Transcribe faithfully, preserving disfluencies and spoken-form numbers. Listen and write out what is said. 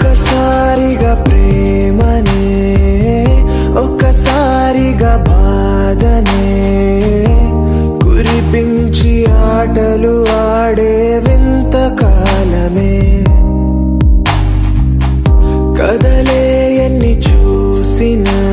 ఒక్కసారిగా ప్రేమనే, ఒక్కసారిగా బాధనే కురిపించి ఆటలు ఆడే వింత కాలమే. కదలే ఎన్ని చూసినా